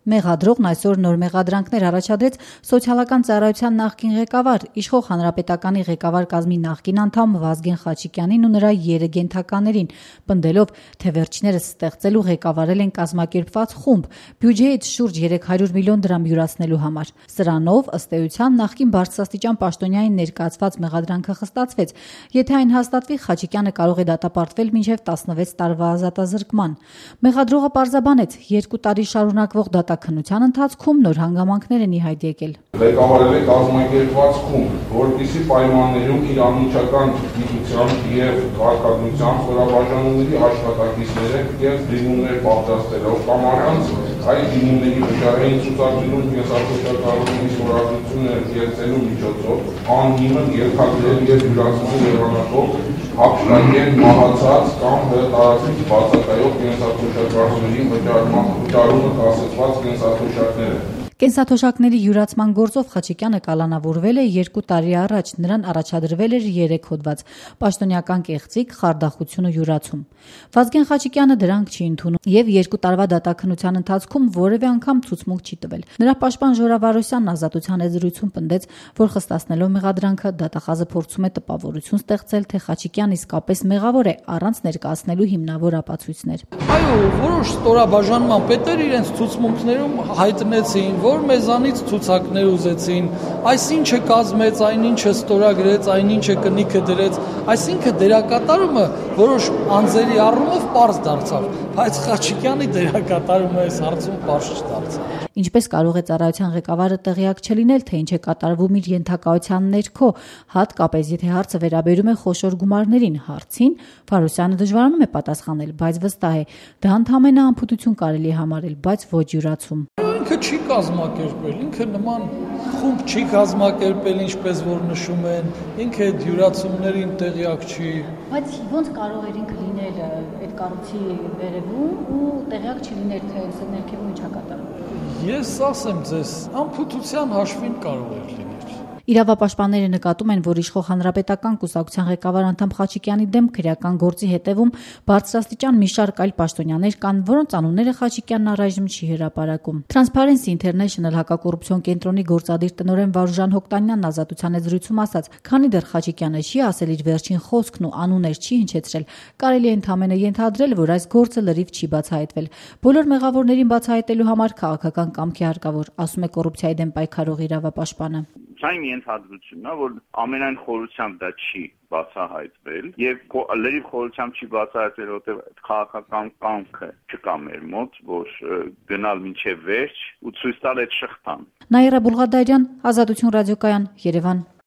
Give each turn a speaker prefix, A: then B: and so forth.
A: Մեղադրողն այսօր նոր մեղադրանքներ առաջադրեց Սոցիալական ծառայության նախկին ղեկավար, իշխող հանրապետականի ղեկավար կազմի նախկին անդամ Վազգեն Խաչիկյանին ու նրա 3 ենթականերին, պնդելով, թե վերջիններս ստեղծել ու ղեկավարել են կազմակերպված խումբ բյուջեից շուրջ 300 միլիոն դրամ յուրացնելու համար։ Սրանով, ըստ էության, նախկին բարձրաստիճան պաշտոնյային ներկայացված մեղադրանքը խստացվեց։ Եթե այն հաստատվի, Խաչիկյանը կարող է դատապարտվել մինչև 16 տարվա ազատազրկման։ Մեղադրողը պարզաբանեց, 2 տարի շարունակվող դատաքննության ընթացքում նոր հանգամանքներ են ի հայտ եկել։
B: Ղեկավարել է կազմակերպված խումբ, որպեսզի պայմաններում իր անմիջական գիտության և կարգադրության խորաբաժանումների աշխատակիցները և դիմումներ պատրաստելով կամ առանց այդ դիմումների վճարային ցուցադրելու կենսաթոշակառուների խորագրությունը կերտելու միջոցով անհիմն ենթադրել և յուրացման եղանակով հափշտակել մահացած կամ տարածից բացակայող կենսաթոշակառուների վճարումը կասեցված կենսաթոշակները։
A: Կենսաթոշակների յուրացման գործով Խաչիկյանը կալանավորվել է 2 տարի առաջ, նրան առաջադրվել էր 3 հոդված՝ պաշտոնյական կեղծիք, խարդախություն ու յուրացում։ Վազգեն Խաչիկյանը դրանք չի ընդունում և 2 տարվա դատաքննության ընթացքում որևէ անգամ ցուցմունք չի տվել։ Նրա պաշտպան Ժորա Վարոսյանն Ազատության եզրույցում պնդեց, որ խստացնելով մեղադրանքը դատախազը փորձում է տպավորություն ստեղծել, թե Խաչիկյանն իսկապես մեղավոր է, առանց ներկայացնելու հիմնավոր ապացույցներ։
C: Այո, որոշ ստորաբաժանման պետեր իրենց ցուցմունքներում հայտնեցին, որ մեզանից ցուցակներ ուզեցին, այսինչը կազմեց, այնինչը ստորագրեց, այնինչը կնիքը դրեց, այսինքն դերակատարումը որոշ անձերի առումով պարզ դարձավ, բայց Խաչիկյանի դերակատարումը այս հարցում պարզ չդարձավ։
A: Ինչպես կարող է ծառայության ղեկավարը տեղյակ չլինել, թե ինչ է կատարվում իր ենթակայության ներքո, հատկապես եթե հարցը վերաբերում է խոշոր գումարներին, հարցին Վարոսյանը դժվարանում է պատասխանել, բայց վստահ է, դա ընդամենը անփութություն կարելի է համարել, բայց ոչ յուրացում։
C: Ինքը չի կազմակերպել, ինքը նման խումբ չի կազմակերպել, ինչպես որ նշում են, ինքը այդ յուրացումներին տեղյակ չի։
A: Բայց ո՞նց կարող էր ինքը լինել այդ կառույցի վերևում ու տեղյակ չլինել, թե այս ներքևում ինչ է կատարվում։
C: Ես ասեմ ձեզ, անփութության հաշվին կարող էր լինել։
A: Իրավապաշտպանները նկատում են, որ իշխող հանրապետական կուսակցության ղեկավար անդամ Խաչիկյանի դեմ քրեական գործի հետևում բարձրաստիճան մի շարք այլ պաշտոնյաներ կան, որոնց անունները Խաչիկյանն առայժմ չի հրապարակում։ Transparency International հակակոռուպցիոն կենտրոնի գործադիր տնօրեն Վարուժան Հոկտանյանն Ազատության եզրույցում ասաց, քանի դեռ Խաչիկյանը չի ասել իր վերջին խոսքն ու անուններ չի հնչեցրել, կարելի է ընդամենը ենթադրել, որ այս գործը լրիվ չի բացահայտվել։ Բոլոր մեղավորներին բացահայտելու համար քաղաքական կամք է հարկավոր, ասում է կոռուպցիայի դեմ պայքարող իրավապաշտպանը։
D: Սա իմ ենթադրությունն է, որ ամենայն խորությամբ դա չի բացահայտվել եւ լրիվ խորությամբ չի բացահայտվել, որտեղ քաղաքական կամքը չկա մեր մոտ, որ գնալ մինչեւ վերջ ու ցույց տալ այդ շղթան։
A: Նաիրա Բուլղադարյան, Ազատություն ռադիոկայան, Երևան։